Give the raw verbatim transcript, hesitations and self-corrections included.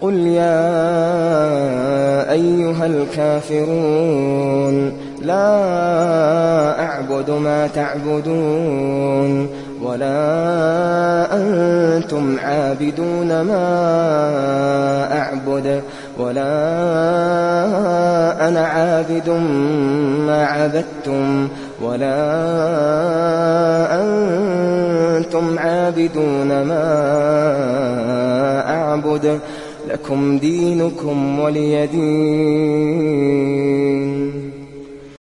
قل يا أيها الكافرون لا أعبد ما تعبدون ولا أنتم عابدون ما أعبد ولا أنا عابد ما عبدتم ولا أنتم عابدون ما أعبد لكم دينكم ولي دين.